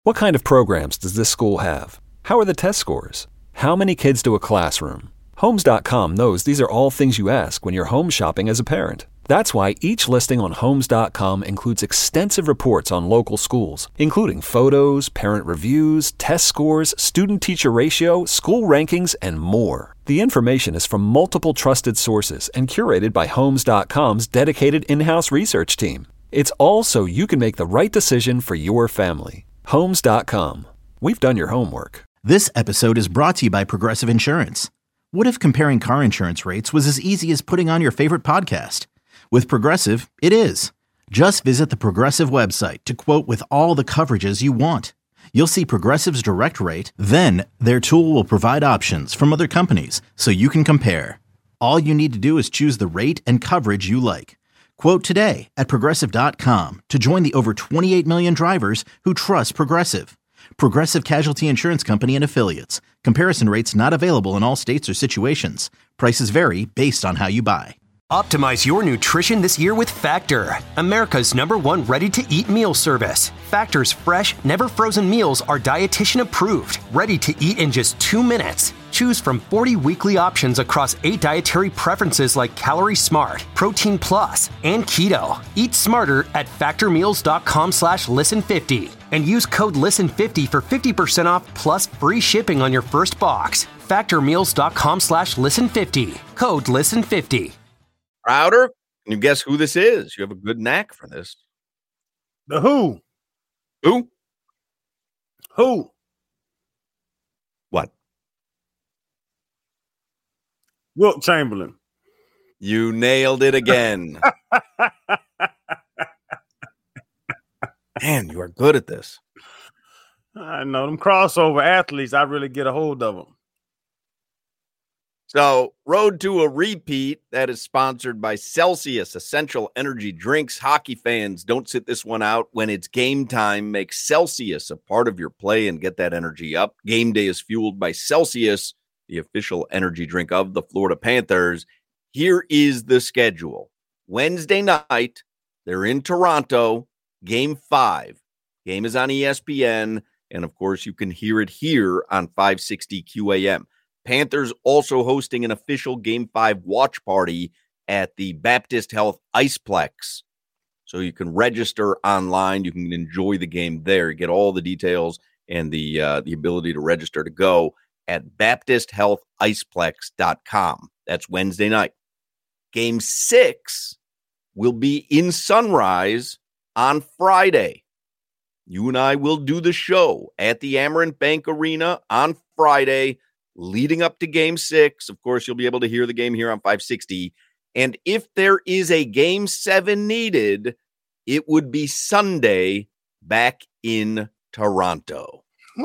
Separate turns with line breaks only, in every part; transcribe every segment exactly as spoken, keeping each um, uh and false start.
What kind of programs does this school have? How are the test scores? How many kids to a classroom? Homes dot com knows these are all things you ask when you're home shopping as a parent. That's why each listing on Homes dot com includes extensive reports on local schools, including photos, parent reviews, test scores, student-teacher ratio, school rankings, and more. The information is from multiple trusted sources and curated by Homes dot com's dedicated in-house research team. It's all so you can make the right decision for your family. Homes dot com. We've done your homework.
This episode is brought to you by Progressive Insurance. What if comparing car insurance rates was as easy as putting on your favorite podcast? With Progressive, it is. Just visit the Progressive website to quote with all the coverages you want. You'll see Progressive's direct rate, then their tool will provide options from other companies so you can compare. All you need to do is choose the rate and coverage you like. Quote today at Progressive dot com to join the over twenty-eight million drivers who trust Progressive. Progressive Casualty Insurance Company and Affiliates. Comparison rates not available in all states or situations. Prices vary based on how you buy.
Optimize your nutrition this year with Factor, America's number one ready-to-eat meal service. Factor's fresh, never-frozen meals are dietitian approved, ready to eat in just two minutes. Choose from forty weekly options across eight dietary preferences like Calorie Smart, Protein Plus, and Keto. Eat smarter at factormeals.com slash listen50 and use code listen fifty for fifty percent off plus free shipping on your first box. factormeals.com slash listen50. Code listen fifty.
Crowder, can you guess who this is? You have a good knack for this.
The who?
Who?
Who?
What?
Wilt Chamberlain.
You nailed it again. Man, you are good at this.
I know them crossover athletes. I really get a hold of them.
So, Road to a Repeat, that is sponsored by Celsius Essential Energy Drinks. Hockey fans, don't sit this one out. When it's game time, make Celsius a part of your play and get that energy up. Game day is fueled by Celsius, the official energy drink of the Florida Panthers. Here is the schedule. Wednesday night, they're in Toronto, game five. Game is on E S P N, and of course, you can hear it here on five sixty Q A M. Panthers also hosting an official Game five watch party at the Baptist Health Iceplex. So you can register online. You can enjoy the game there. Get all the details and the uh, the ability to register to go at baptist health iceplex dot com. That's Wednesday night. Game six will be in Sunrise on Friday. You and I will do the show at the Amerant Bank Arena on Friday, leading up to game six. Of course, you'll be able to hear the game here on five sixty. And if there is a game seven needed, it would be Sunday back in Toronto.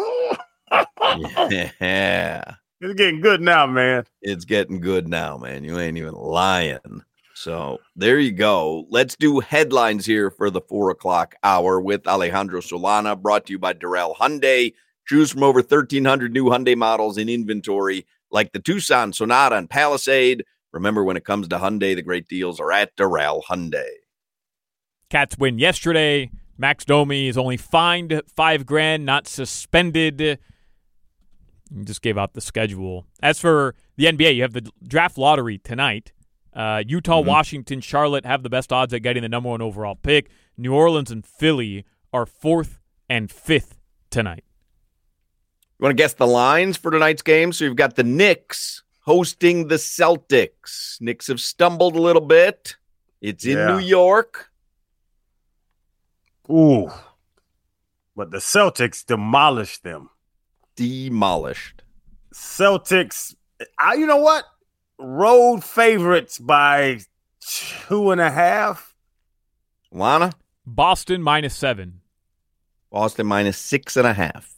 Yeah.
It's getting good now, man.
It's getting good now, man. You ain't even lying. So there you go. Let's do headlines here for the four o'clock hour with Alejandro Solana, brought to you by Darrell Hyundai. Choose from over thirteen hundred new Hyundai models in inventory, like the Tucson, Sonata, and Palisade. Remember, when it comes to Hyundai, the great deals are at Darrell Hyundai.
Cats win yesterday. Max Domi is only fined five grand, not suspended. You just gave out the schedule. As for the N B A, you have the draft lottery tonight. Uh, Utah, mm-hmm. Washington, Charlotte have the best odds at getting the number one overall pick. New Orleans and Philly are fourth and fifth tonight.
You want to guess the lines for tonight's game? So you've got the Knicks hosting the Celtics. Knicks have stumbled a little bit. It's in yeah. New York.
Ooh. But the Celtics demolished them.
Demolished.
Celtics, I, you know what? Road favorites by two and a half.
Lana?
Boston minus seven.
Boston minus six and a half.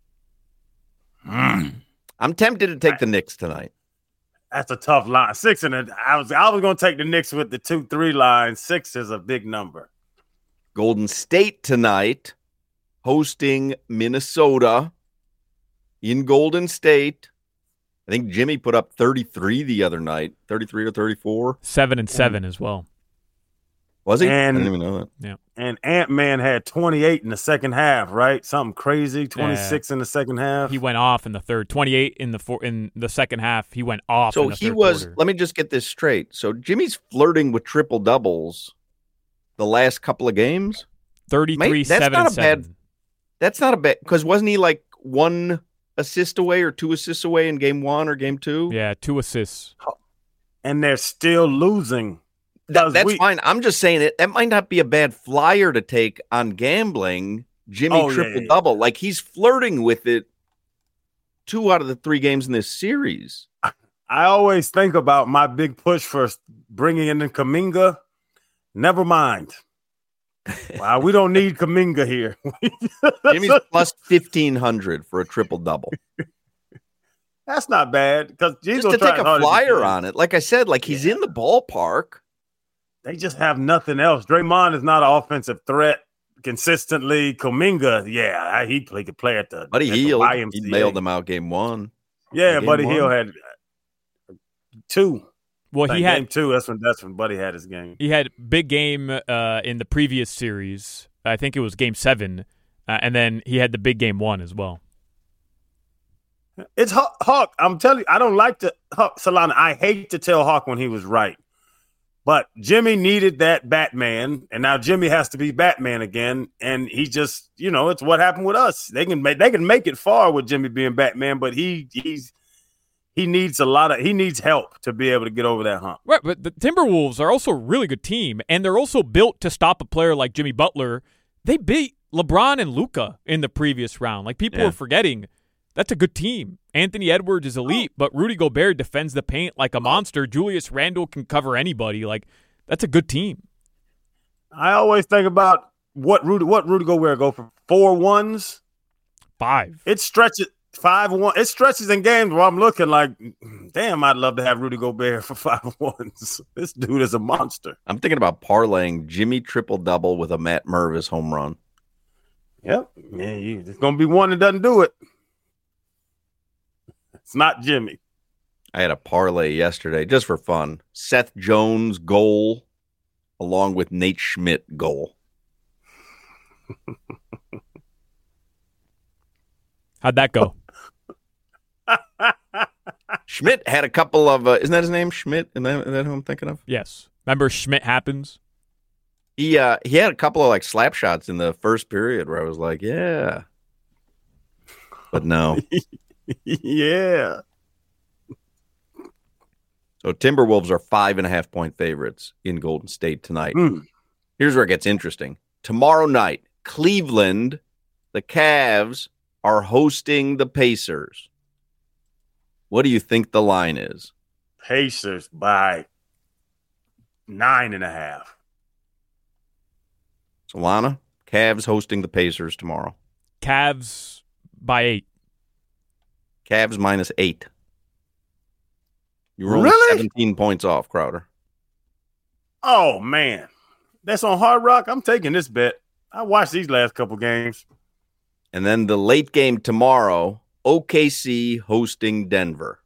Mm. I'm tempted to take the Knicks tonight.
That's a tough line. Six and a, I was I was going to take the Knicks with the two three line. Six is a big number.
Golden State tonight hosting Minnesota in Golden State. I think Jimmy put up thirty-three the other night. thirty-three or thirty-four.
Seven and seven as well.
Was he?
And
I didn't even know that.
Yeah.
And Ant-Man had twenty-eight in the second half, right? Something crazy, twenty-six
uh,
in the second half.
He went off in the third, twenty-eight in the four, in the second half. He went off.
So
in the
he
third
was.
quarter.
Let me just get this straight. So Jimmy's flirting with triple doubles the last couple of games.
thirty-three,
that's
seven,
not
and
a
seven.
bad. That's not a bad because wasn't he like one assist away or two assists away in game one or game two?
Yeah, two assists.
And they're still losing.
That, that's
we,
fine. I'm just saying it. That might not be a bad flyer to take on gambling. Jimmy
Oh, yeah,
triple
yeah,
double, like he's flirting with it. Two out of the three games in this series.
I always think about my big push for bringing in Kuminga. Never mind. Wow, we don't need Kuminga here.
Jimmy's plus fifteen hundred for a triple double.
That's not bad because
Just to take a flyer on it, like I said, like he's yeah. in the ballpark.
They just have nothing else. Draymond is not an offensive threat consistently. Kuminga, yeah, he, he could play at the
Buddy
at
Hield.
The
he bailed him out game one.
Yeah,
game
Buddy
one.
Hield had two.
Well,
like
he had
game two. That's when that's when Buddy had his game.
He had big game uh, in the previous series. I think it was game seven, uh, and then he had the big game one as well.
It's Hawk. Hawk I'm telling you, I don't like to Hawk Solana. I hate to tell Hawk when he was right. But Jimmy needed that Batman, and now Jimmy has to be Batman again. And he just, you know, it's what happened with us. They can make they can make it far with Jimmy being Batman, but he he's he needs a lot of he needs help to be able to get over that hump.
Right, but the Timberwolves are also a really good team, and they're also built to stop a player like Jimmy Butler. They beat LeBron and Luka in the previous round. Like people
yeah.
are forgetting. That's a good team. Anthony Edwards is elite, but Rudy Gobert defends the paint like a monster. Julius Randle can cover anybody. Like, that's a good team.
I always think about what Rudy what Rudy Gobert go for four ones,
five.
It stretches five one. It stretches in games where I'm looking like, damn, I'd love to have Rudy Gobert for five ones. This dude is a monster.
I'm thinking about parlaying Jimmy triple double with a Matt Mervis home run.
Yep, yeah, you, there's gonna be one that doesn't do it. It's not Jimmy.
I had a parlay yesterday just for fun. Seth Jones goal along with Nate Schmidt goal.
How'd that go?
Schmidt had a couple of, uh, isn't that his name? Schmidt? Is that, is that who I'm thinking of?
Yes. Remember Schmidt happens?
He, uh, he had a couple of like slap shots in the first period where I was like, yeah. But no.
Yeah.
So Timberwolves are five and a half point favorites in Golden State tonight.
Mm.
Here's where it gets interesting. Tomorrow night, Cleveland, the Cavs are hosting the Pacers. What do you think the line is?
Pacers by nine and a half.
Solana, Cavs hosting the Pacers tomorrow.
Cavs by eight.
Cavs minus eight. You were only
really?
seventeen points off, Crowder.
Oh, man. That's on Hard Rock. I'm taking this bet. I watched these last couple games.
And then the late game tomorrow, O K C hosting Denver.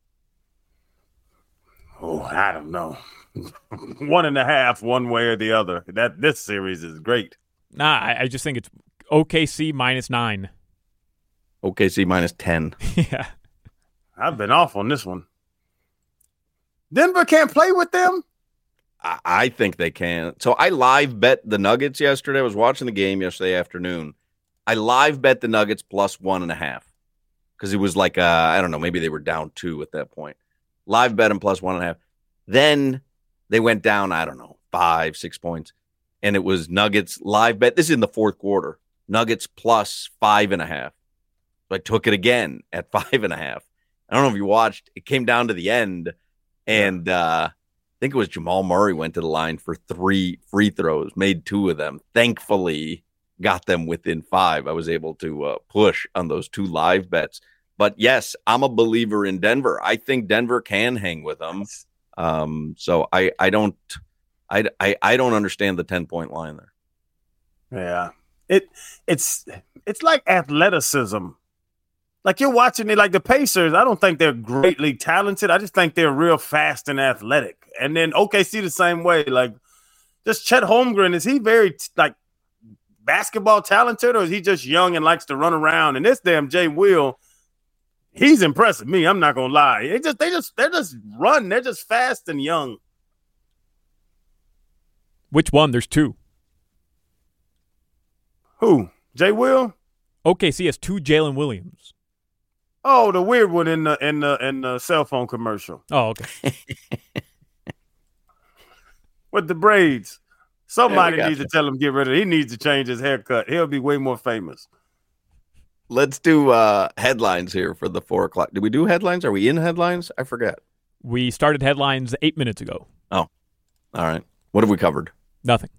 Oh, I don't know. One and a half, one way or the other. That This series is great.
Nah, I, I just think it's O K C minus nine.
O K C minus ten.
Yeah.
I've been off on this one. Denver can't play with them?
I, I think they can. So I live bet the Nuggets yesterday. I was watching the game yesterday afternoon. I live bet the Nuggets plus one and a half because it was like, uh, I don't know, maybe they were down two at that point. Live bet them plus one and a half. Then they went down, I don't know, five, six points. And it was Nuggets live bet. This is in the fourth quarter. Nuggets plus five and a half. So I took it again at five and a half. I don't know if you watched. It came down to the end, and uh, I think it was Jamal Murray went to the line for three free throws, made two of them. Thankfully, got them within five. I was able to uh, push on those two live bets. But, yes, I'm a believer in Denver. I think Denver can hang with them. Um, so I, I don't I, I, I don't understand the ten-point line there.
Yeah. It It's it's like athleticism. Like you're watching it, like the Pacers, I don't think they're greatly talented. I just think they're real fast and athletic. And then O K C the same way. Like, just Chet Holmgren, is he very, like, basketball talented, or is he just young and likes to run around? And this damn Jay Will, he's impressing me. I'm not gonna lie. They just they just they just run. They're just fast and young.
Which one? There's two.
Who? Jay Will?
O K C has two Jalen Williams.
Oh, the weird one in the in the in the cell phone commercial.
Oh, okay.
With the braids. Somebody
yeah,
needs
you.
to tell him to get rid of it. He needs to change his haircut. He'll be way more famous.
Let's do uh, headlines here for the four o'clock. Did we do headlines? Are we in headlines? I forget.
We started headlines eight minutes ago.
Oh, all right. What have we covered?
Nothing.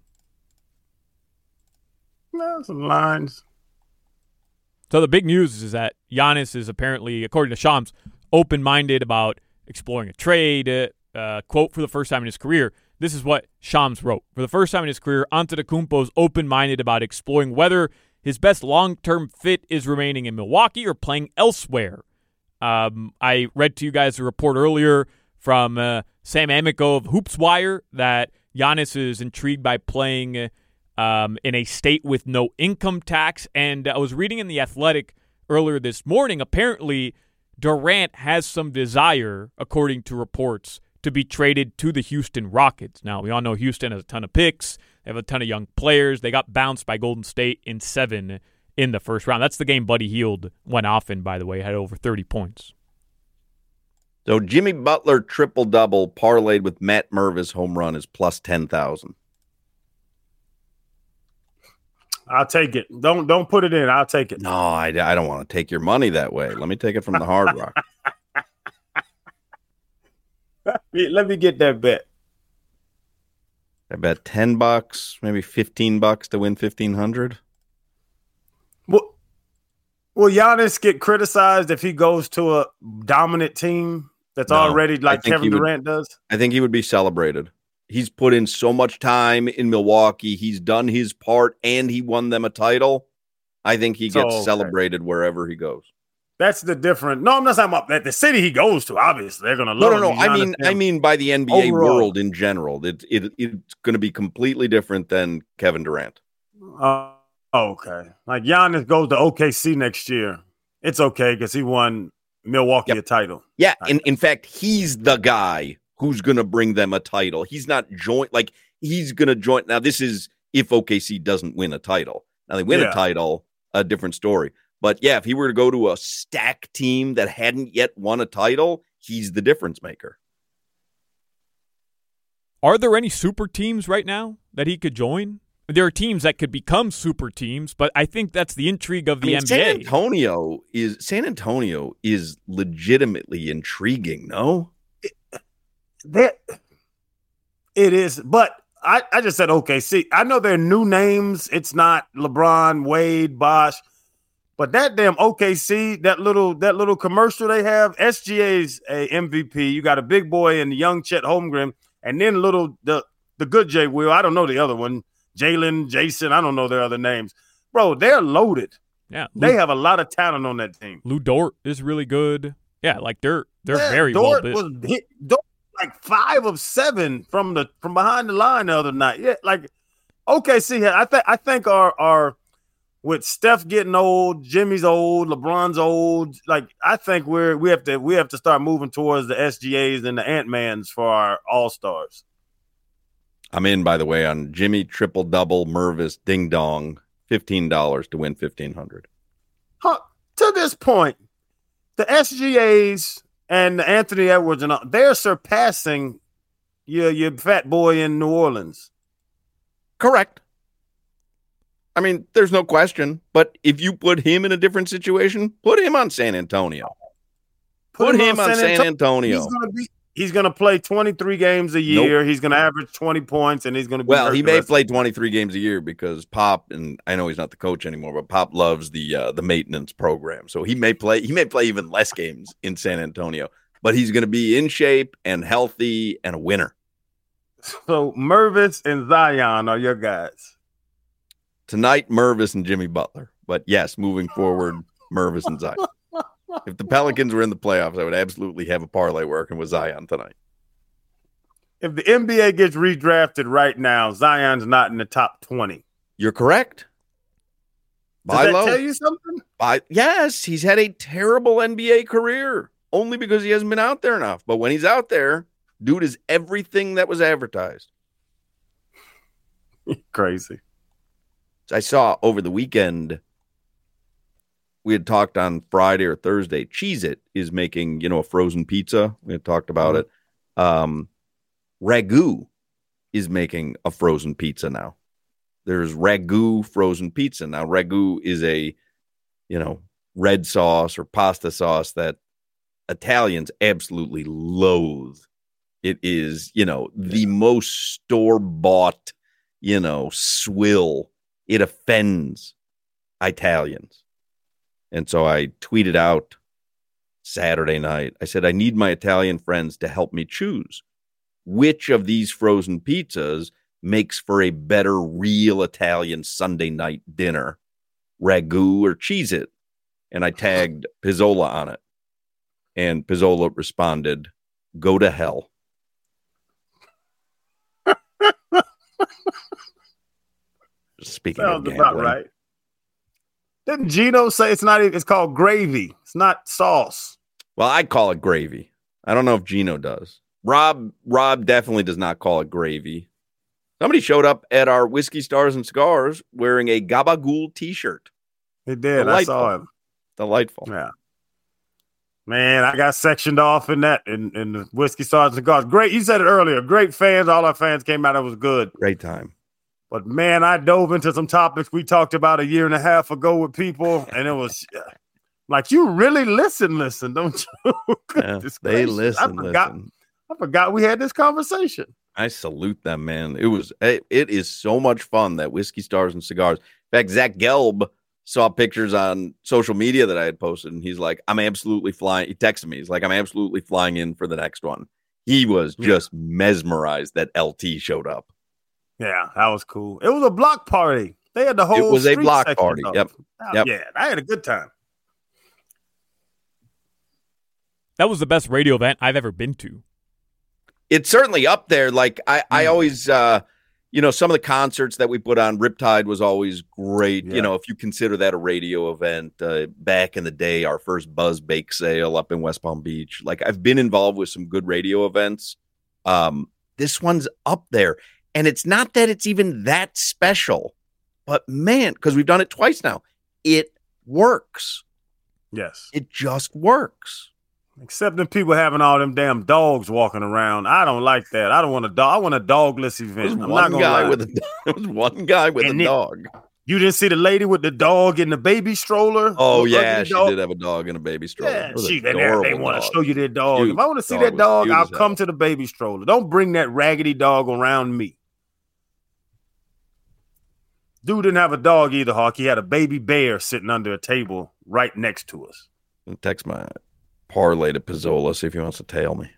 No, some lines.
So the big news is that Giannis is apparently, according to Shams, open-minded about exploring a trade. Uh, quote, for the first time in his career, this is what Shams wrote. For the first time in his career, Antetokounmpo is open-minded about exploring whether his best long-term fit is remaining in Milwaukee or playing elsewhere. Um, I read to you guys a report earlier from uh, Sam Amico of HoopsWire that Giannis is intrigued by playing um, in a state with no income tax. And I was reading in The Athletic earlier this morning, apparently Durant has some desire, according to reports, to be traded to the Houston Rockets. Now, we all know Houston has a ton of picks. They have a ton of young players. They got bounced by Golden State in seven in the first round. That's the game Buddy Hield went off in, by the way, had over thirty points.
So Jimmy Butler triple-double parlayed with Matt Mervis home run is plus ten thousand.
I'll take it. Don't don't put it in. I'll take it.
No, I, I don't want to take your money that way. Let me take it from the Hard Rock.
Let me get that bet.
I bet ten bucks, maybe fifteen bucks to win fifteen hundred.
Will, will Giannis get criticized if he goes to a dominant team that's
No,
already
I
like
think
Kevin
he would-
Durant does?
I think he would be celebrated. He's put in so much time in Milwaukee. He's done his part, and he won them a title. I think he
So,
gets
okay.
celebrated wherever he goes.
That's the different. No, I'm not talking about that. The city he goes to, obviously, they're gonna
No,
love
no,
him.
no. I
Giannis
mean, I
him.
mean by the N B A
Overall.
world in general. It, it it's going to be completely different than Kevin Durant.
Uh, okay. Like Giannis goes to O K C next year. It's okay because he won Milwaukee
Yep.
a title.
Yeah, in, in fact, he's the guy who's going to bring them a title. He's not joint like he's going to join. Now, this is if O K C doesn't win a title. Now they win
Yeah.
a title, a different story. But yeah, if he were to go to a stack team that hadn't yet won a title, he's the difference maker.
Are there any super teams right now that he could join? There are teams that could become super teams, but I think that's the intrigue of the
I mean,
N B A.
San Antonio is San Antonio is legitimately intriguing, no?
That it is, but I, I just said okay. See, I know they're new names. It's not LeBron, Wade, Bosh, but that damn O K C, that little that little commercial they have, S G A's a M V P. You got a big boy and the young Chet Holmgren, and then little the the good Jay Will. I don't know the other one, Jalen, Jason. I don't know their other names, bro. They're loaded.
Yeah,
They
Lou,
have a lot of talent on that team.
Lou Dort is really good. Yeah, like they're they're
Yeah,
very
Dort
well built.
was hit, Dort like five of seven from the from behind the line the other night. Yeah, like okay, see, I think I think our our with Steph getting old, Jimmy's old, LeBron's old. Like I think we're we have to we have to start moving towards the S G As and the Ant-Mans for our All Stars.
I'm in, by the way, on Jimmy triple double Mervis Ding Dong, fifteen dollars to win fifteen hundred.
Huh, to this point, the S G As and the Anthony Edwards and all, they're surpassing your your fat boy in New Orleans.
Correct. I mean, there's no question. But if you put him in a different situation, put him on San Antonio. Put, him, on San Antonio.
He's gonna be. He's gonna play twenty-three games a year. Nope. He's gonna average twenty points, and he's gonna be.
Well, he may play twenty-three games a year because Pop, and I know he's not the coach anymore, but Pop loves the uh, the maintenance program, so he may play. He may play even less games in San Antonio, but he's gonna be in shape and healthy and a winner.
So Mervis and Zion are your guys
tonight. Mervis and Jimmy Butler, but yes, moving forward, Mervis and Zion. If the Pelicans were in the playoffs, I would absolutely have a parlay working with Zion tonight.
If the N B A gets redrafted right now, Zion's not in the top twenty.
You're correct. Buy
Does that
low.
tell you something?
Buy, yes, he's had a terrible N B A career only because he hasn't been out there enough. But when he's out there, dude is everything that was advertised.
Crazy.
I saw over the weekend, we had talked on Friday or Thursday, Cheez-It is making, you know, a frozen pizza. We had talked about it. Um, Ragu is making a frozen pizza now. There's Ragu frozen pizza. Now, Ragu is a, you know, red sauce or pasta sauce that Italians absolutely loathe. It is, you know, the most store-bought, you know, swill. It offends Italians. And so I tweeted out Saturday night. I said, I need my Italian friends to help me choose which of these frozen pizzas makes for a better real Italian Sunday night dinner, Ragu or Cheez-It. And I tagged Pizzola on it. And Pizzola responded, go to hell. Speaking
Sounds
of
about
gambling.
right. Didn't Gino say it's not even, it's called gravy. It's not sauce.
Well, I call it gravy. I don't know if Gino does. Rob Rob definitely does not call it gravy. Somebody showed up at our Whiskey Stars and Cigars wearing a Gabagool t-shirt.
He did.
Delightful.
I saw him.
Delightful.
Yeah. Man, I got sectioned off in that in, in the Whiskey Stars and Cigars. Great. You said it earlier. Great fans. All our fans came out. It was good.
Great time.
But, man, I dove into some topics we talked about a year and a half ago with people, and it was like, you really listen, listen, don't you?
Yeah, they listen,
I forgot,
listen.
I forgot we had this conversation.
I salute them, man. It was it, it is so much fun, that Whiskey Stars and Cigars. In fact, Zach Gelb saw pictures on social media that I had posted, and he's like, I'm absolutely flying. He texted me. He's like, I'm absolutely flying in for the next one. He was just yeah. mesmerized that L T showed up.
Yeah, that was cool. It was a block party. They had the whole
It was a
street
block
section
party.
up.
Yep. yep.
Yeah, I had a good time.
That was the best radio event I've ever been to.
It's certainly up there. Like I, I
Mm.
always, uh, you know, some of the concerts that we put on, Riptide was always great.
Yeah.
You know, if you consider that a radio event, uh, back in the day, our first Buzz Bake Sale up in West Palm Beach. Like I've been involved with some good radio events. Um, this one's up there. And it's not that it's even that special, but man, because we've done it twice now, it works.
Yes.
It just works.
Except the people having all them damn dogs walking around. I don't like that. I don't want a dog. I want a dogless event.
There was
I'm
one
not gonna
guy
lie.
with a there was one guy with
And
a
it-
dog.
You didn't see the lady with the dog in the baby stroller?
Oh
The
yeah,
ugly
she
dog?
did have a dog and a baby stroller.
Yeah,
It was
she,
an
they, they, they
adorable
want to
dog.
show you their dog.
Cute.
If I want to see
Dog
that
was
dog,
cute
I'll
as hell.
come to the baby stroller. Don't bring that raggedy dog around me. Dude didn't have a dog either, Hawk. He had a baby bear sitting under a table right next to us.
And text my parlay to Pizzola, see if he wants to tail me.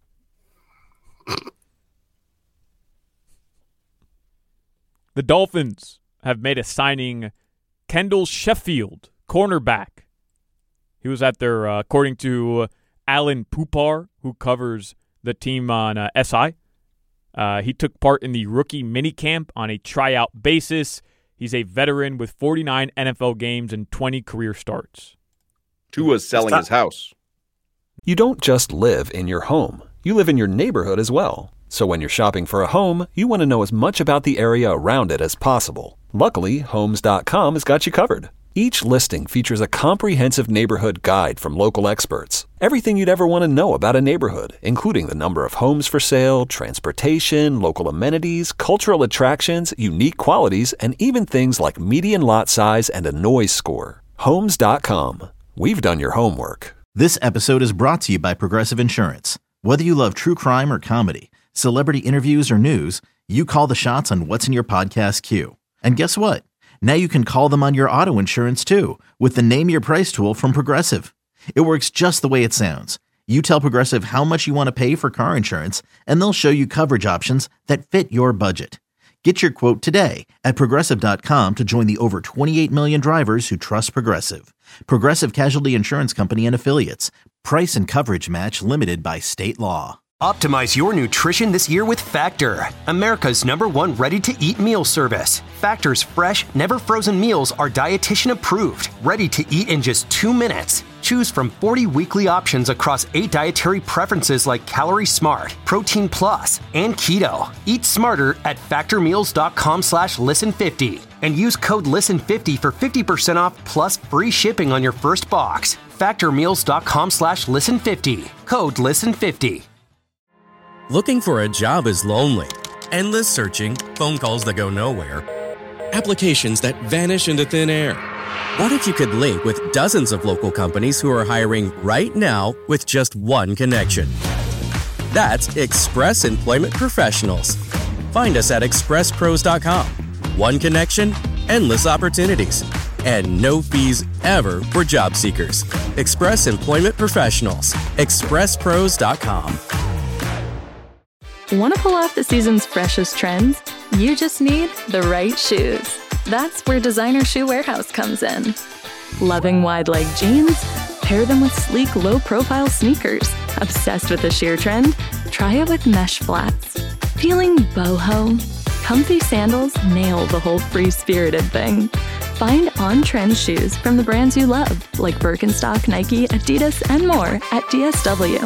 The Dolphins have made a signing, Kendall Sheffield, cornerback. He was at their, uh, according to Alan Pupar, who covers the team on uh, S I. Uh, he took part in the rookie minicamp on a tryout basis. He's a veteran with forty-nine N F L games and twenty career starts.
Tua's selling
Stop.
his house.
You don't just live in your home. You live in your neighborhood as well. So when you're shopping for a home, you want to know as much about the area around it as possible. Luckily, Homes dot com has got you covered. Each listing features a comprehensive neighborhood guide from local experts. Everything you'd ever want to know about a neighborhood, including the number of homes for sale, transportation, local amenities, cultural attractions, unique qualities, and even things like median lot size and a noise score. Homes dot com. We've done your homework.
This episode is brought to you by Progressive Insurance. Whether you love true crime or comedy, celebrity interviews or news, you call the shots on what's in your podcast queue. And guess what? Now you can call them on your auto insurance too with the Name Your Price tool from Progressive. It works just the way it sounds. You tell Progressive how much you want to pay for car insurance, and they'll show you coverage options that fit your budget. Get your quote today at Progressive dot com to join the over twenty-eight million drivers who trust Progressive. Progressive Casualty Insurance Company and Affiliates. Price and coverage match limited by state law.
Optimize your nutrition this year with Factor, America's number one ready-to-eat meal service. Factor's fresh, never-frozen meals are dietitian approved, ready to eat in just two minutes. Choose from forty weekly options across eight dietary preferences like Calorie Smart, Protein Plus, and Keto. Eat smarter at factormeals.com slash listen50 and use code listen fifty for fifty percent off plus free shipping on your first box. factormeals.com slash listen50. Code listen fifty.
Looking for a job is lonely. Endless searching, phone calls that go nowhere, applications that vanish into thin air. What if you could link with dozens of local companies who are hiring right now with just one connection? That's Express Employment Professionals. Find us at express pros dot com. One connection, endless opportunities, and no fees ever for job seekers. Express Employment Professionals. express pros dot com.
Want to pull off the season's freshest trends? You just need the right shoes. That's where Designer Shoe Warehouse comes in. Loving wide leg jeans? Pair them with sleek, low-profile sneakers. Obsessed with the sheer trend? Try it with mesh flats. Feeling boho? Comfy sandals nail the whole free-spirited thing. Find on-trend shoes from the brands you love, like Birkenstock, Nike, Adidas, and more at D S W.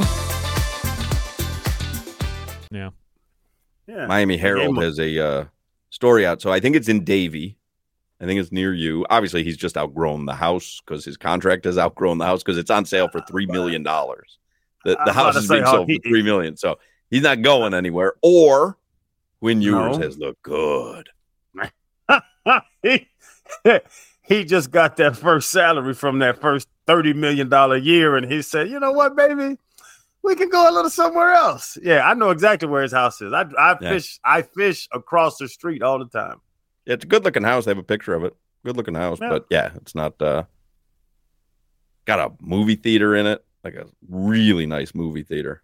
Yeah.
Yeah.
Miami Herald
Game-
has a uh, story out. So I think it's in Davie. I think it's near you. Obviously, he's just outgrown the house because his contract has outgrown the house because it's on sale for three million dollars. The, the house is being sold
he,
for three million dollars. So he's not going anywhere. Or Quinn Ewers
No.
has looked good.
he, he just got that first salary from that first thirty million dollars year, and he said, you know what, baby? We can go a little somewhere else. Yeah, I know exactly where his house is. I, I
Yeah.
fish I fish across the street all the time.
It's a good looking house. They have a picture of it. Good looking house.
Yeah.
But yeah, it's not uh got a movie theater in it. Like a really nice movie theater.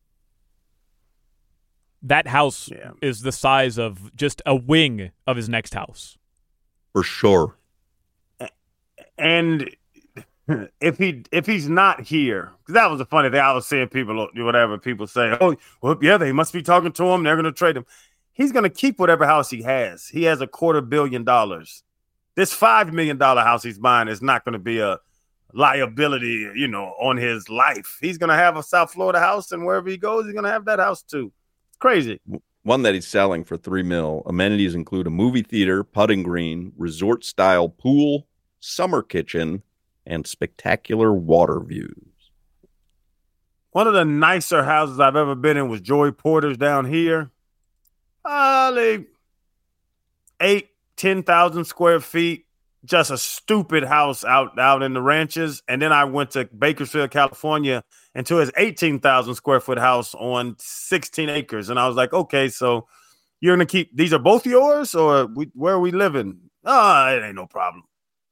That house
Yeah.
is the size of just a wing of his next house.
For sure.
And if he if he's not here, because that was the funny thing. I was seeing people, whatever people say, oh, well, yeah, they must be talking to him. They're going to trade him. He's going to keep whatever house he has. He has a quarter billion dollars. This five million dollars house he's buying is not going to be a liability, you know, on his life. He's going to have a South Florida house, and wherever he goes, he's going to have that house too. It's crazy.
One that he's selling for three mil. Amenities include a movie theater, putting green, resort style pool, summer kitchen, and spectacular water views.
One of the nicer houses I've ever been in was Joey Porter's down here. Uh, like eight, ten thousand square feet. Just a stupid house out, out in the ranches. And then I went to Bakersfield, California, into his eighteen thousand square foot house on sixteen acres. And I was like, okay, so you're going to keep, these are both yours, or we, where are we living? Oh, it ain't no problem.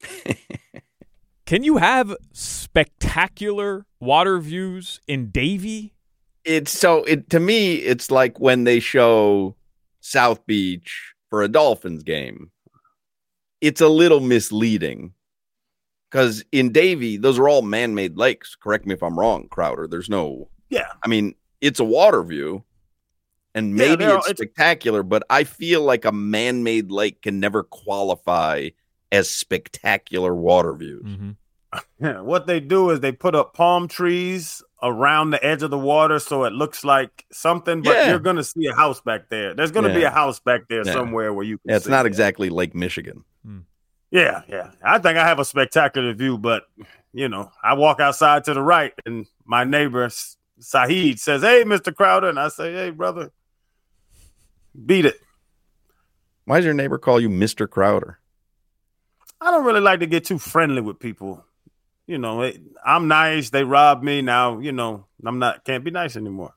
Can you have spectacular water views in Davie?
It's so it to me, it's like when they show South Beach for a Dolphins game. It's a little misleading because in Davie, those are all man-made lakes. Correct me if I'm wrong, Crowder. There's no,
Yeah.
I mean, it's a water view, and
Yeah,
maybe
they're-
it's
it's-
spectacular, but I feel like a man-made lake can never qualify as spectacular water views.
Mm-hmm.
Yeah, what they do is they put up palm trees around the edge of the water so it looks like something, but
Yeah.
you're going to see a house back there. There's going to be
Yeah.
a house back there
Yeah.
somewhere where you can
Yeah, it's
see
not
it.
exactly Lake Michigan.
Yeah, yeah. I think I have a spectacular view, but, you know, I walk outside to the right and my neighbor, Saeed, says, hey, Mister Crowder. And I say, hey, brother, beat it.
Why does your neighbor call you Mister Crowder?
I don't really like to get too friendly with people. You know, it, I'm nice. They robbed me. Now, you know, I'm not, can't be nice anymore.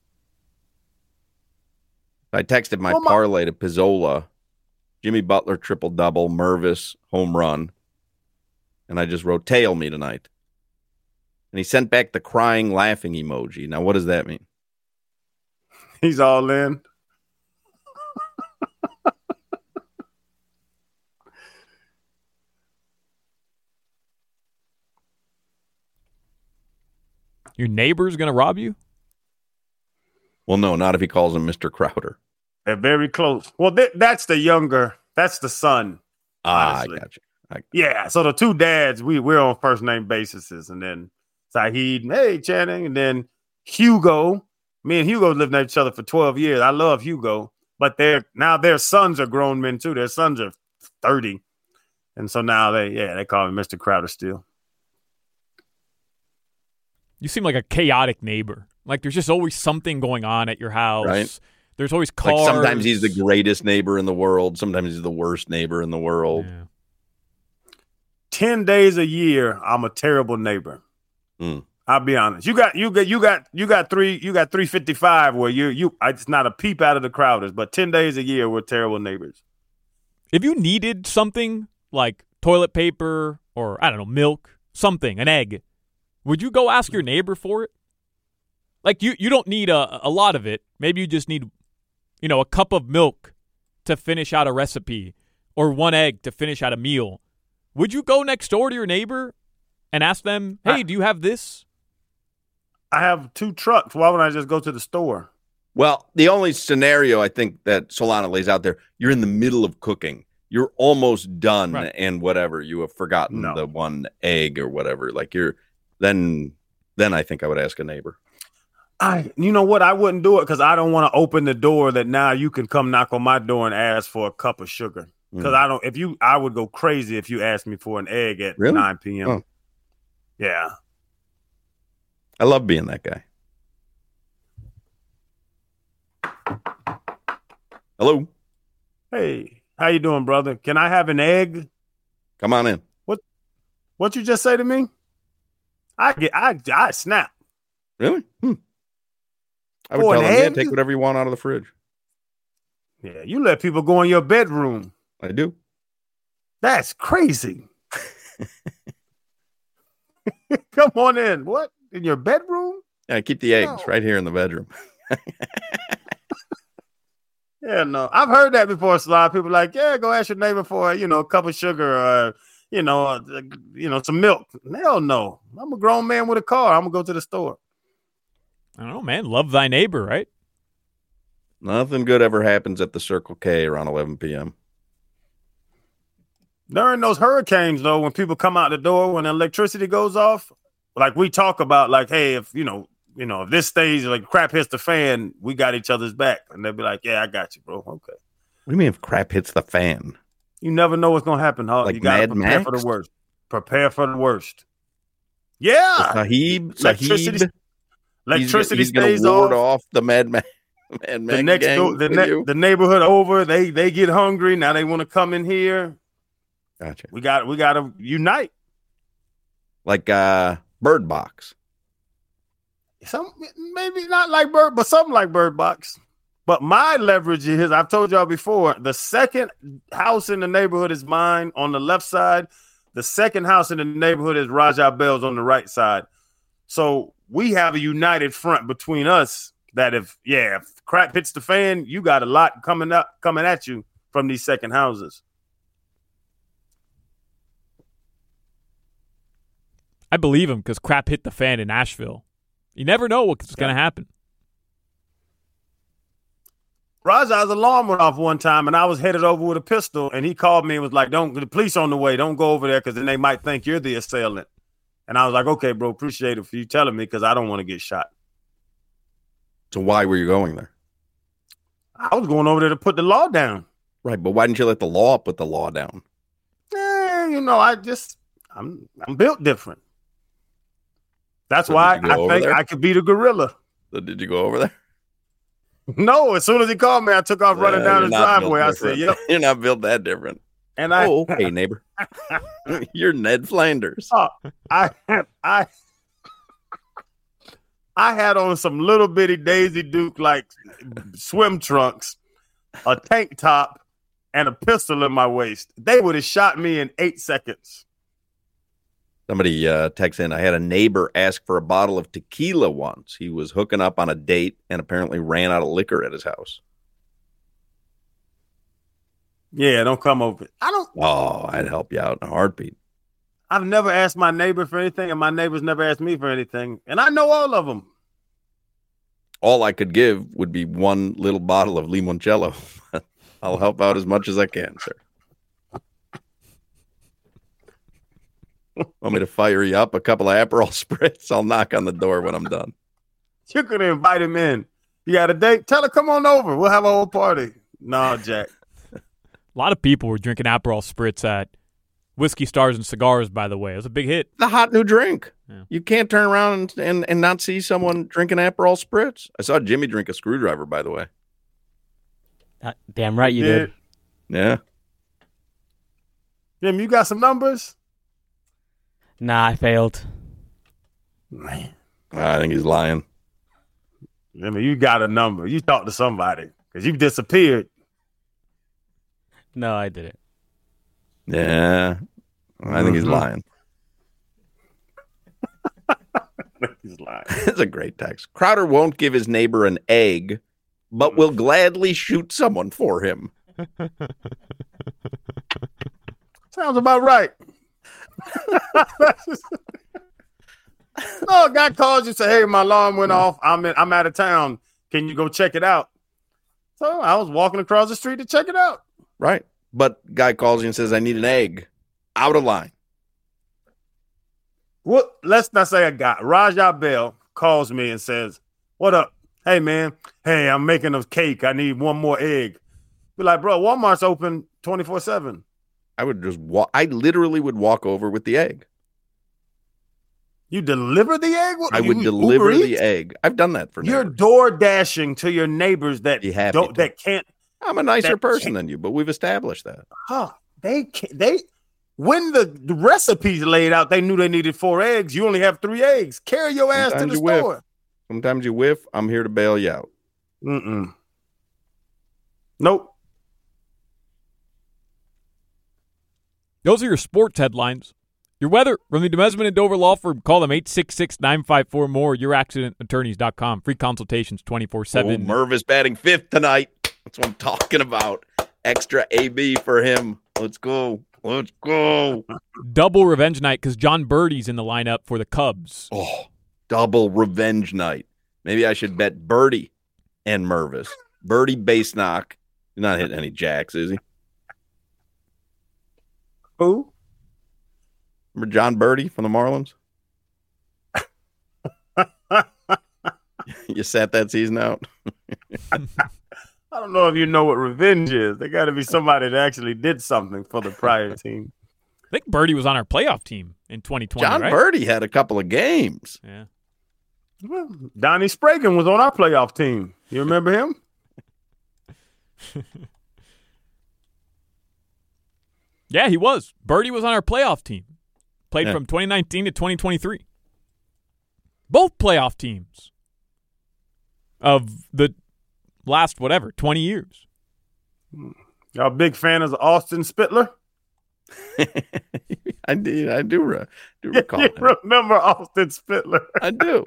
I texted my
Well, my-
parlay to Pizzola, Jimmy Butler triple double, Mervis home run, and I just wrote tail me tonight. And he sent back the crying, laughing emoji. Now, what does that mean?
He's all in.
Your neighbor's going to rob you?
Well, no, not if he calls him Mister Crowder.
They're very close. Well, th- that's the younger. That's the son.
Ah,
honestly.
I got you. I got
Yeah, so the two dads, we, we're on first name basis. And then Saheed, hey, Channing. And then Hugo. Me and Hugo lived next to each other for twelve years. I love Hugo. But they're now their sons are grown men, too. Their sons are thirty. And so now they, yeah, they call him Mister Crowder still.
You seem like a chaotic neighbor. Like there's just always something going on at your house.
Right.
There's always cars.
Like sometimes he's the greatest neighbor in the world. Sometimes he's the worst neighbor in the world.
Yeah.
Ten days a year, I'm a terrible neighbor.
Mm.
I'll be honest. You got you got you got you got three you got three fifty five where you you it's not a peep out of the Crowders, but ten days a year we're terrible neighbors.
If you needed something like toilet paper or I don't know milk, something, an egg, would you go ask your neighbor for it? Like you you don't need a a lot of it. Maybe you just need, you know, a cup of milk to finish out a recipe or one egg to finish out a meal. Would you go next door to your neighbor and ask them, hey, do you have this?
I have two trucks. Why wouldn't I just go to the store?
Well, the only scenario I think that Solana lays out there, you're in the middle of cooking. You're almost done
Right.
and whatever. You have forgotten
No.
the one egg or whatever. Like you're then then I think I would ask a neighbor.
I, you know what? I wouldn't do it because I don't want to open the door that now you can come knock on my door and ask for a cup of sugar. Because
Mm.
I don't. If you, I would go crazy if you asked me for an egg at
Really?
nine p.m.
Oh.
Yeah.
I love being that guy. Hello.
Hey, how you doing, brother? Can I have an egg?
Come on in.
What you just say to me? I get. I I snap.
Really? Hmm. I would
For
tell
an
them, yeah,
egg?
take whatever you want out of the fridge.
Yeah, you let people go in your bedroom.
I do.
That's crazy. Come on in. What? In your bedroom?
Yeah, I keep the eggs
No.
right here in the bedroom.
Yeah, no. I've heard that before. So a lot of people like, yeah, go ask your neighbor for, you know, a cup of sugar or, you know, uh, you know, some milk. Hell no. I'm a grown man with a car. I'm going to go to the store.
I don't know, man. Love thy neighbor, right?
Nothing good ever happens at the Circle K around eleven p.m.
During those hurricanes, though, when people come out the door, when the electricity goes off, like we talk about, like, hey, if, you know, you know, if this stays, like, crap hits the fan, we got each other's back. And they'll be like, yeah, I got you, bro. Okay.
What do you mean if crap hits the fan?
You never know what's going to happen, huh?
Like
You got to
Mad
prepare
Max?
for the worst. Prepare for the worst. Yeah.
Sahib,
Electricity,
Sahib,
electricity
he's, he's gonna
stays
ward
off.
off the Mad Max. Mad Max
The next
gang
door, the,
with
ne-
you?
the neighborhood over, they they get hungry. Now they want to come in here.
Gotcha.
We got we got to unite.
Like uh, Bird Box.
Some maybe not like Bird, but something like Bird Box. But my leverage is, I've told y'all before, the second house in the neighborhood is mine on the left side. The second house in the neighborhood is Raja Bell's on the right side. So we have a united front between us that if, yeah, if crap hits the fan, you got a lot coming up, coming at you from these second houses.
I believe him because crap hit the fan in Nashville. You never know what's going to happen.
Raja's alarm went off one time, and I was headed over with a pistol, and he called me and was like, "Don't, the police on the way. Don't go over there because then they might think you're the assailant." And I was like, "Okay, bro, appreciate it for you telling me because I don't want to get shot."
So why were you going there?
I was going over there to put the law down.
Right, but why didn't you let the law put the law down?
Eh, you know, I just I'm I'm built different. That's
So
why
did you go
I
over
think
there?
I could be the gorilla.
So did you go over there?
No, as soon as he called me, I took off running
Uh,
down
you're
the
not built
driveway. I said,
different.
"Yep,"
You're not built that different.
and I
Oh, okay, neighbor. You're Ned Flanders.
Oh, I I I had on some little bitty Daisy Duke like swim trunks, a tank top, and a pistol in my waist. They would have shot me in eight seconds.
Somebody uh, texts in, I had a neighbor ask for a bottle of tequila once. He was hooking up on a date and apparently ran out of liquor at his house.
Yeah, don't come over. I don't.
Oh, I'd help you out in a heartbeat.
I've never asked my neighbor for anything, and my neighbors never asked me for anything, and I know all of them.
all I could give would be one little bottle of limoncello. I'll help out as much as I can, sir. Want me to fire you up a couple of Aperol Spritz? I'll knock on the door when I'm done.
You could invite him in. You got a date? Tell her, come on over. We'll have a whole party. No, Jack.
A lot of people were drinking Aperol Spritz at Whiskey Stars and Cigars, by the way. It was a big hit.
The hot new drink.
Yeah.
You can't turn around and, and, and not see someone drinking Aperol Spritz. I saw Jimmy drink a screwdriver, by the way.
Uh, damn right you
Yeah.
did.
Yeah.
Jim, you got some numbers?
Nah, I failed.
Man.
I think he's lying.
Jimmy, you got a number. You talked to somebody because you disappeared.
No, I didn't.
Yeah. I think he's
Mhm.
lying.
He's lying.
It's a great text. Crowder won't give his neighbor an egg, but will gladly shoot someone for him.
Sounds about right. No, a guy calls you and say, hey, my alarm went off. I'm in, I'm out of town. Can you go check it out? So I was walking across the street to check it out.
Right. But guy calls you and says, I need an egg. Out of line.
What? Let's not say a guy. Rajah Bell calls me and says, what up? Hey, man. Hey, I'm making a cake. I need one more egg. Be like, bro, Walmart's open twenty-four seven.
I would just walk. I literally would walk over with the egg.
You deliver the egg? What,
I would
you
deliver
Uber
the
Eats?
egg. I've done that for
You're
neighbors.
door dashing to your neighbors that
Be happy
don't
to.
that can't.
I'm a nicer
that
person
can't-
than you, but we've established that.
Huh? They can't. They when the, the recipes laid out, they knew they needed four eggs. You only have three eggs. Carry your ass
Sometimes
to the
you whiff.
store.
Sometimes you whiff. I'm here to bail you out.
Mm-mm. Nope.
Those are your sports headlines. Your weather from the Demesman and Dover Law Firm. Call them eight six six, nine five four, more. your accident attorneys dot com. Free consultations twenty-four
Oh,
seven.
Merv is batting fifth tonight. That's what I'm talking about. Extra A B for him. Let's go. Let's go.
Double revenge night because John Birdie's in the lineup for the Cubs.
Oh, double revenge night. Maybe I should bet Birdie and Mervis. Birdie base knock. He's not hitting any jacks, is he?
Who?
Remember John Birdie from the Marlins? You sat that season out?
I don't know if you know what revenge is. They got to be somebody that actually did something for the prior team.
I think Birdie was on our playoff team in twenty twenty,
John
right?
Birdie had a couple of games.
Yeah.
Well, Donnie Spragan was on our playoff team. You remember him?
Yeah, he was. Birdie was on our playoff team. Played
Yeah.
from twenty nineteen to twenty twenty-three. Both playoff teams of the last, whatever, twenty years.
Y'all big fan of Austin Spitler?
I did. I do, re- do recall
You
that.
remember Austin Spitler?
I do.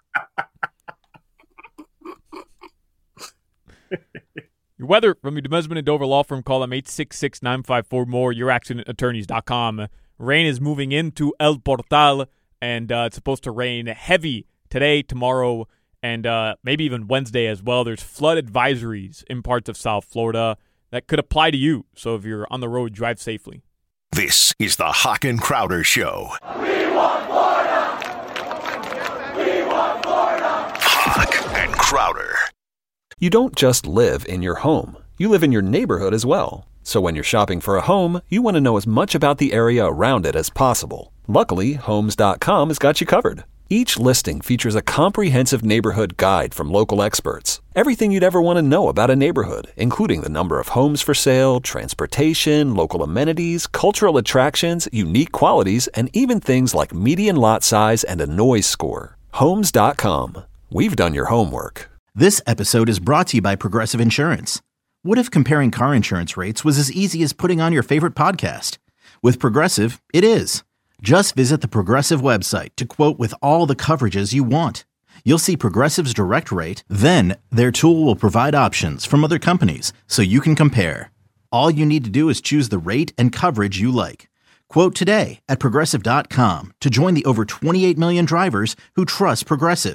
Your weather from your Demesman and Dover Law Firm. Call them eight six six, nine five four, more. your accident attorneys dot com. Rain is moving into El Portal, and uh, it's supposed to rain heavy today, tomorrow, and uh, maybe even Wednesday as well. There's flood advisories in parts of South Florida that could apply to you. So if you're on the road, drive safely.
This is the Hawk and Crowder Show.
We want Florida! We want Florida!
Hawk and Crowder.
You don't just live in your home. You live in your neighborhood as well. So when you're shopping for a home, you want to know as much about the area around it as possible. Luckily, Homes dot com has got you covered. Each listing features a comprehensive neighborhood guide from local experts. Everything you'd ever want to know about a neighborhood, including the number of homes for sale, transportation, local amenities, cultural attractions, unique qualities, and even things like median lot size and a noise score. Homes dot com. We've done your homework.
This episode is brought to you by Progressive Insurance. What if comparing car insurance rates was as easy as putting on your favorite podcast? With Progressive, it is. Just visit the Progressive website to quote with all the coverages you want. You'll see Progressive's direct rate, then their tool will provide options from other companies so you can compare. All you need to do is choose the rate and coverage you like. Quote today at Progressive dot com to join the over twenty-eight million drivers who trust Progressive.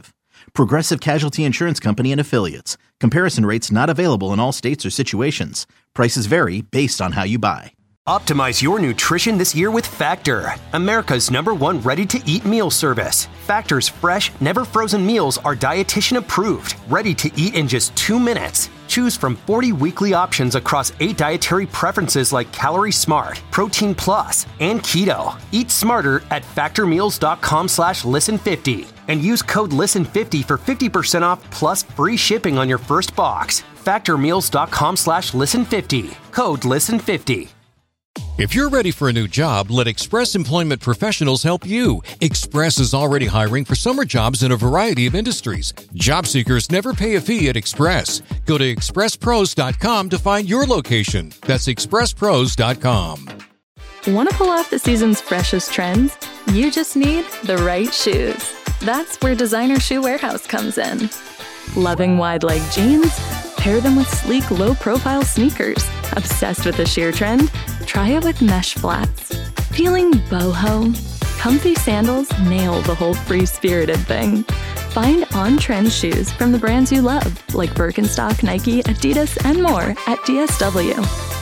Progressive Casualty Insurance Company and Affiliates. Comparison rates not available in all states or situations. Prices vary based on how you buy.
Optimize your nutrition this year with Factor, America's number one ready-to-eat meal service. Factor's fresh, never-frozen meals are dietitian approved, ready to eat in just two minutes. Choose from forty weekly options across eight dietary preferences like Calorie Smart, Protein Plus, and Keto. Eat smarter at factormeals.com slash listen fifty and use code listen fifty for fifty percent off plus free shipping on your first box. factormeals.com slash listen fifty. Code listen fifty.
If you're ready for a new job, let Express Employment Professionals help you. Express is already hiring for summer jobs in a variety of industries. Job seekers never pay a fee at Express. Go to express pros dot com to find your location. That's express pros dot com.
Want to pull off the season's freshest trends? You just need the right shoes. That's where Designer Shoe Warehouse comes in. Loving wide leg jeans? Pair them with sleek, low-profile sneakers. Obsessed with the sheer trend? Try it with mesh flats. Feeling boho? Comfy sandals nail the whole free-spirited thing. Find on-trend shoes from the brands you love, like Birkenstock, Nike, Adidas, and more at D S W.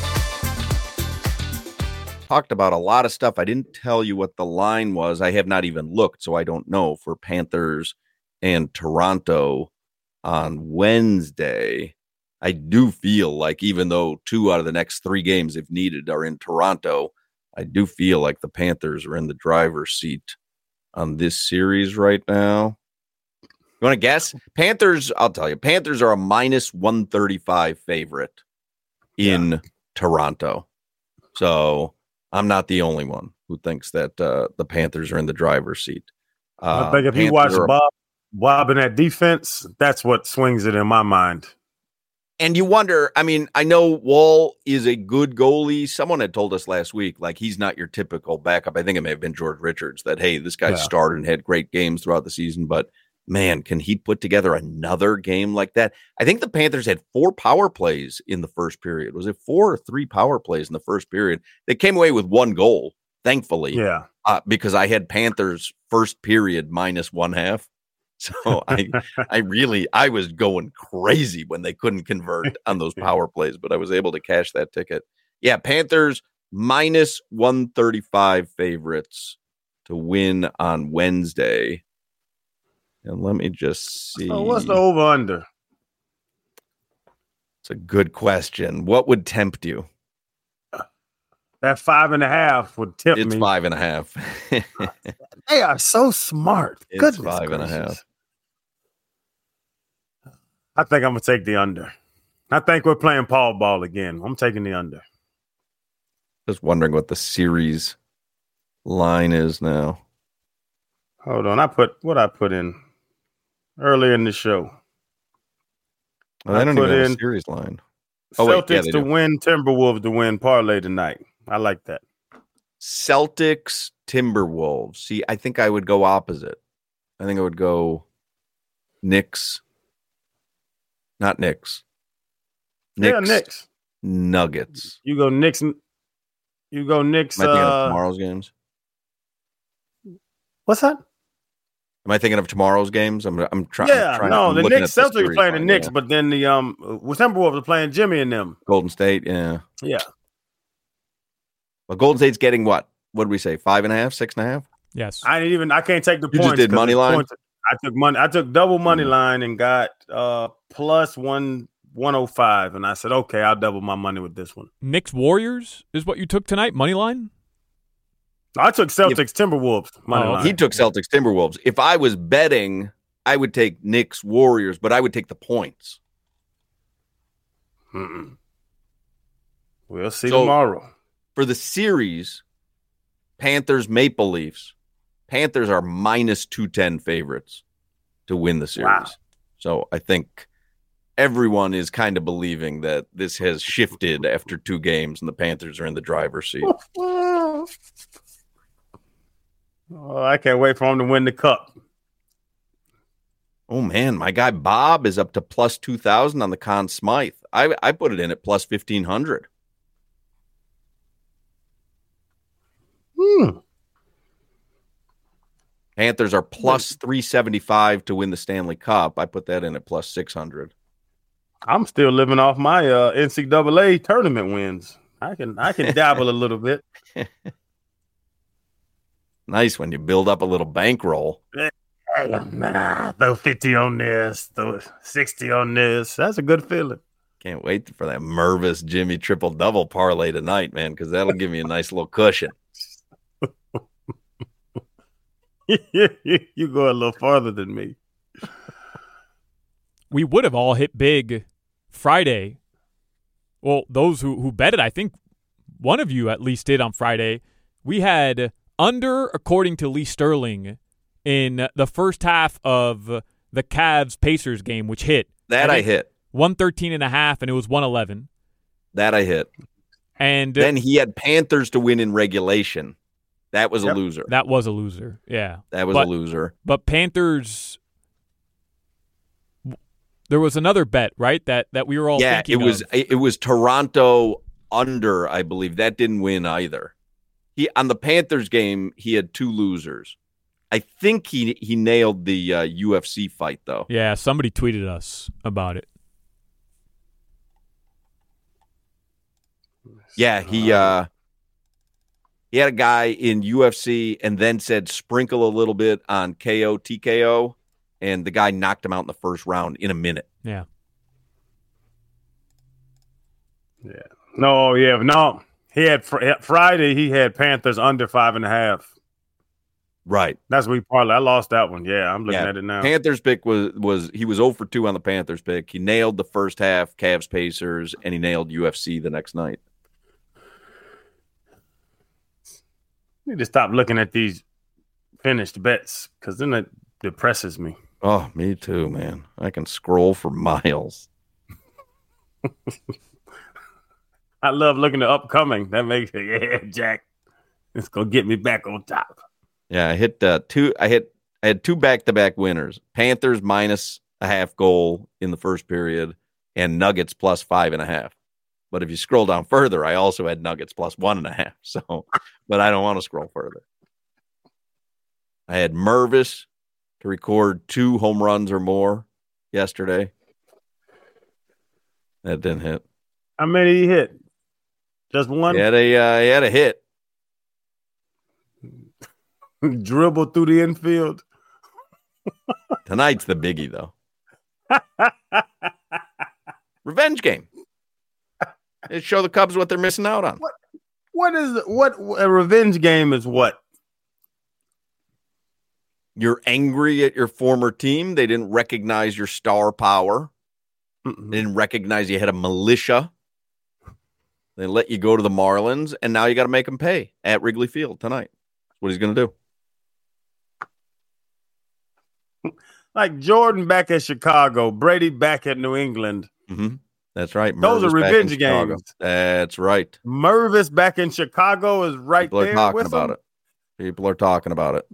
Talked about a lot of stuff. I didn't tell you what the line was. I have not even looked, so I don't know, for Panthers and Toronto on Wednesday. I do feel like even though two out of the next three games, if needed, are in Toronto, I do feel like the Panthers are in the driver's seat on this series right now. You want to guess? Panthers, I'll tell you, Panthers are a minus one thirty-five favorite in yeah. Toronto. So I'm not the only one who thinks that uh, the Panthers are in the driver's seat. Uh,
I think if
Panthers
you watch
are,
Bob Bob in that defense, that's what swings it in my mind.
And you wonder, I mean, I know Wall is a good goalie. Someone had told us last week, like, he's not your typical backup. I think it may have been George Richards that, hey, this guy yeah. started and had great games throughout the season, but man, can he put together another game like that? I think the Panthers had four power plays in the first period. Was it four or three power plays in the first period? They came away with one goal, thankfully.
Yeah.
Uh, because I had Panthers first period minus one half. So I I really, I was going crazy when they couldn't convert on those power plays, but I was able to cash that ticket. Yeah, Panthers minus one thirty-five favorites to win on Wednesday. And let me just see.
Oh, what's the over-under?
It's a good question. What would tempt you?
That five and a half would tempt
it's
me.
It's five and a half.
They are so smart.
It's
Goodness
five
gracious.
and a half.
I think I'm going to take the under. I think we're playing Paul ball again. I'm taking the under.
Just wondering what the series line is now.
Hold on. I put what I put in earlier in the show.
Well, I, I don't even have a series line.
Oh, Celtics wait, yeah, to do. win, Timberwolves to win parlay tonight. I like that.
Celtics, Timberwolves. See, I think I would go opposite. I think I would go Knicks. Not Knicks. Knicks.
Yeah, Knicks.
Nuggets.
You go Knicks. You go Knicks.
Am I thinking
uh,
of tomorrow's games?
What's that?
Am I thinking of tomorrow's games? I'm. I'm trying.
Yeah,
I'm trying,
no.
I'm
the Knicks.
the
Celtics are playing the
line,
Knicks,
yeah.
but then the um, Timberwolves are playing Jimmy and them.
Golden State. Yeah.
Yeah.
Well, Golden State's getting what? What did we say? Five and a half, six and a half?
Yes.
I didn't even. I can't take the
you
points.
You just did money line.
Points, I took money. I took double money mm-hmm. line and got uh plus one one oh five, and I said, okay, I'll double my money with this one.
Knicks Warriors is what you took tonight. Money line.
I took Celtics if, Timberwolves money
oh,
line.
He took Celtics Timberwolves. If I was betting, I would take Knicks Warriors, but I would take the points.
Mm-mm. We'll see
so,
tomorrow.
For the series, Panthers Maple Leafs. Panthers are minus two ten favorites to win the series.
Wow.
So I think everyone is kind of believing that this has shifted after two games and the Panthers are in the driver's seat.
Oh, I can't wait for him to win the cup.
Oh, man, my guy Bob is up to plus two thousand on the Conn Smythe. I, I put it in at plus fifteen hundred.
Hmm.
Panthers are plus three seventy-five to win the Stanley Cup. I put that in at plus six hundred.
I'm still living off my uh, N C double A tournament wins. I can I can dabble a little bit.
Nice when you build up a little bankroll.
Nah, throw fifty on this, throw sixty on this. That's a good feeling.
Can't wait for that Mervis Jimmy triple double parlay tonight, man, because that'll give me a nice little cushion.
You go a little farther than me.
We would have all hit big Friday. Well, those who, who bet it, I think one of you at least did on Friday. We had under, according to Lee Sterling, in the first half of the Cavs-Pacers game, which hit.
That I, I hit.
one thirteen and a half, and it was one eleven.
That I hit.
And
then he had Panthers to win in regulation. That was
yep.
a loser.
That was a loser, yeah.
That was
but,
a loser.
But Panthers, there was another bet, right, that, that we were all
yeah,
thinking
it was
of.
it was Toronto under, I believe. That didn't win either. He on the Panthers game, he had two losers. I think he he nailed the uh, U F C fight, though.
Yeah, somebody tweeted us about it.
Yeah, he uh, he had a guy in U F C and then said sprinkle a little bit on K O, T K O, and the guy knocked him out in the first round in a minute.
Yeah.
Yeah. No, yeah, no. He had fr- Friday, he had Panthers under five and a half.
Right.
That's what we parlay. I lost that one. Yeah, I'm looking
yeah.
at it now.
Panthers pick was was he was zero for two on the Panthers pick. He nailed the first half, Cavs Pacers, and he nailed U F C the next night.
I need to stop looking at these finished bets because then it depresses me.
Oh, me too, man. I can scroll for miles.
I love looking at upcoming. That makes it, yeah, Jack. It's gonna get me back on top.
Yeah, I hit uh, two. I hit. I had two back-to-back winners: Panthers minus a half goal in the first period, and Nuggets plus five and a half. But if you scroll down further, I also had Nuggets plus one and a half. So, but I don't want to scroll further. I had Mervis to record two home runs or more yesterday. That didn't hit.
How many he hit? Just one?
He had a, uh, he had a hit.
Dribble through the infield.
Tonight's the biggie, though. Revenge game. It show the Cubs what they're missing out on.
What? What is what a revenge game is? What?
You're angry at your former team. They didn't recognize your star power. Mm-mm. They didn't recognize you had a militia. They let you go to the Marlins, and now you got to make them pay at Wrigley Field tonight. That's what he's going to
do. Like Jordan back at Chicago, Brady back at New England.
Mm-hmm. That's right.
Those
Mervis
are revenge games.
That's right.
Mervis back in Chicago is right
People
there.
People are talking
with
about
him.
it. People are talking about it.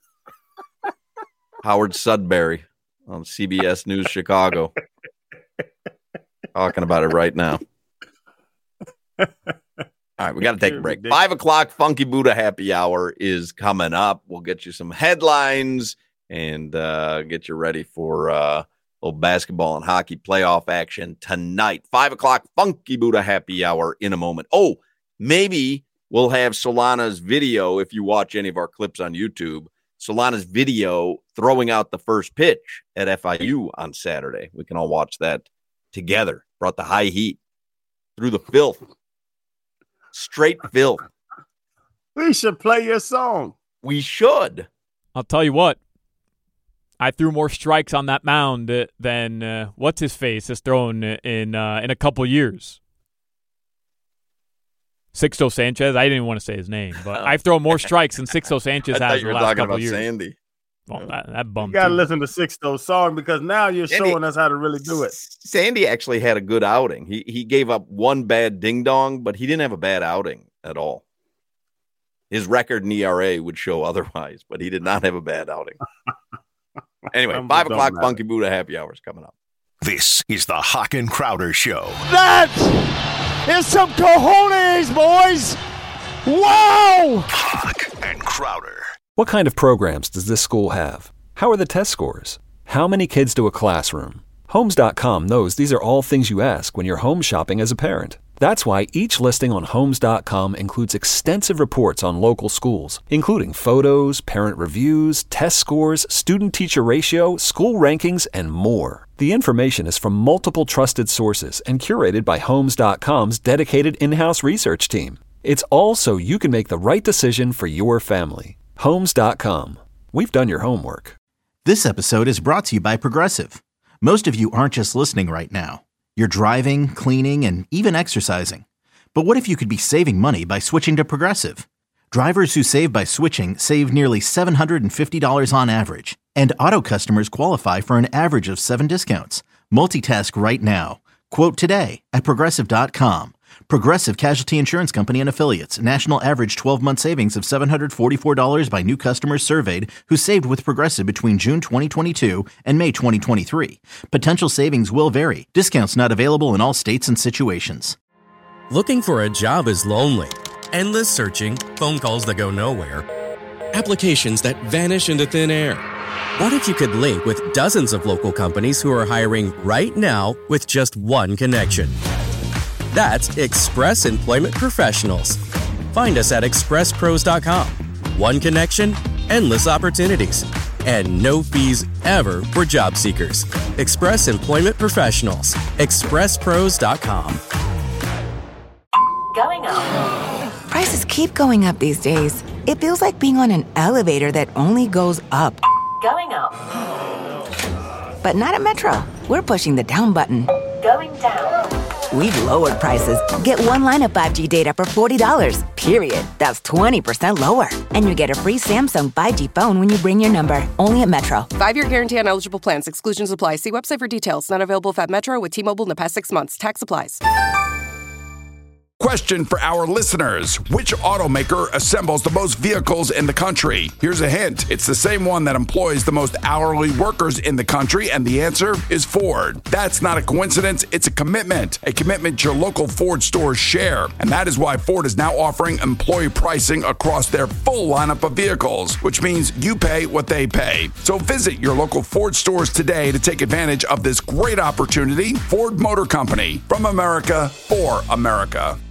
Howard Sudbury on C B S News Chicago. Talking about it right now. All right, we got to take a break. Five o'clock Funky Buddha Happy Hour is coming up. We'll get you some headlines and uh, get you ready for uh, little basketball and hockey playoff action tonight. Five o'clock Funky Buddha Happy Hour in a moment. Oh, maybe we'll have Solana's video if you watch any of our clips on YouTube. Solana's video throwing out the first pitch at F I U on Saturday. We can all watch that together. Brought the high heat through the filth. Straight filth.
We should play your song.
We should.
I'll tell you what. I threw more strikes on that mound than uh, what's his face has thrown in uh, in a couple years. Sixto Sanchez. I didn't even want to say his name, but I've thrown more strikes than Sixto Sanchez
I
has
you
in the
were
last
talking
couple
about
years.
Sandy.
Well, that, that bummed.
You got to
too.
listen to Sixto's song because now you're
Sandy,
showing us how to really do it.
Sandy actually had a good outing. He he gave up one bad ding dong, but he didn't have a bad outing at all. His record in E R A would show otherwise, but he did not have a bad outing. Anyway, five o'clock Funky Buddha Happy Hour is coming up.
This is the Hawk and Crowder Show.
That is some cojones, boys. Wow!
Hawk and Crowder.
What kind of programs does this school have? How are the test scores? How many kids to a classroom? Homes dot com knows these are all things you ask when you're home shopping as a parent. That's why each listing on Homes dot com includes extensive reports on local schools, including photos, parent reviews, test scores, student-teacher ratio, school rankings, and more. The information is from multiple trusted sources and curated by Homes dot com's dedicated in-house research team. It's all so you can make the right decision for your family. Homes dot com. We've done your homework.
This episode is brought to you by Progressive. Most of you aren't just listening right now. You're driving, cleaning, and even exercising. But what if you could be saving money by switching to Progressive? Drivers who save by switching save nearly seven hundred fifty dollars on average. And auto customers qualify for an average of seven discounts. Multitask right now. Quote today at Progressive dot com. Progressive Casualty Insurance Company and Affiliates. National average twelve-month savings of seven hundred forty-four dollars by new customers surveyed who saved with Progressive between June twenty twenty-two and May twenty twenty-three. Potential savings will vary. Discounts not available in all states and situations.
Looking for a job is lonely. Endless searching, phone calls that go nowhere, applications that vanish into thin air. What if you could link with dozens of local companies who are hiring right now with just one connection? That's Express Employment Professionals. Find us at express pros dot com. One connection, endless opportunities, and no fees ever for job seekers. Express Employment Professionals. express pros dot com.
Going up. Prices keep going up these days. It feels like being on an elevator that only goes up. Going up. But not at Metro. We're pushing the down button. Going down. We've lowered prices. Get one line of five G data for forty dollars, period. That's twenty percent lower. And you get a free Samsung five G phone when you bring your number. Only at Metro.
Five-year guarantee on eligible plans. Exclusions apply. See website for details. Not available at Metro with T-Mobile in the past six months. Tax applies.
Question for our listeners. Which automaker assembles the most vehicles in the country? Here's a hint. It's the same one that employs the most hourly workers in the country, and the answer is Ford. That's not a coincidence. It's a commitment. A commitment your local Ford stores share. And that is why Ford is now offering employee pricing across their full lineup of vehicles, which means you pay what they pay. So visit your local Ford stores today to take advantage of this great opportunity. Ford Motor Company. From America, for America.